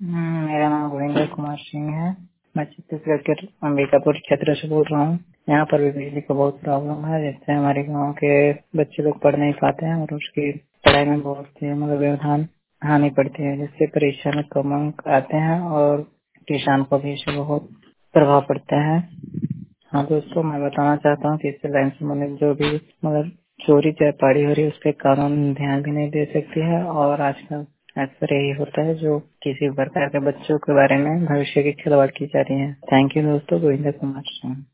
मेरा नाम गोविंदर कुमार सिंह है। मैं छत्तीसगढ़ के अंबिकापुर क्षेत्र से बोल रहा हूँ। यहाँ पर भी बिजली का बहुत प्रॉब्लम है, जिससे हमारे गांव के बच्चे लोग पढ़ नहीं पाते हैं और उसकी पढ़ाई में बहुत सी मतलब व्यवधान हानि पड़ती है, जिससे परीक्षा में कम अंक आते हैं और किसान को भी इससे बहुत प्रभाव पड़ता है। हाँ दोस्तों, मैं बताना चाहता हूँ कि इससे लाइन से मतलब जो भी मतलब चोरी चपाड़ी हो रही है उस पर कानून ध्यान भी नहीं दे सकती है, और आजकल अक्सर यही होता है जो किसी प्रकार के बच्चों के बारे में भविष्य की खिलवाड़ की जा रही है। थैंक यू दोस्तों, गोविंदा कुमार सिंह।